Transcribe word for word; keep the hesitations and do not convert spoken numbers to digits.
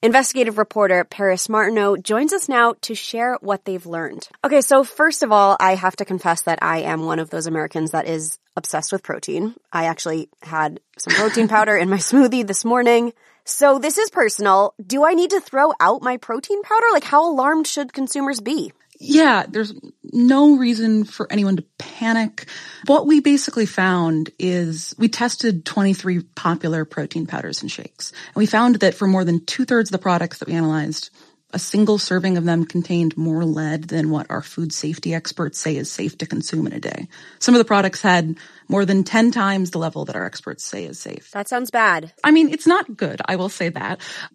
Investigative reporter Paris Martineau joins us now to share what they've learned. Okay, so first of all, I have to confess that I am one of those Americans that is obsessed with protein. I actually had some protein powder in my smoothie this morning. So this is personal. Do I need to throw out my protein powder? Like, how alarmed should consumers be? Yeah, there's no reason for anyone to panic. What we basically found is we tested twenty-three popular protein powders and shakes. And we found that for more than two-thirds of the products that we analyzed, a single serving of them contained more lead than what our food safety experts say is safe to consume in a day. Some of the products had more than ten times the level that our experts say is safe. That sounds bad. I mean, it's not good, I will say that.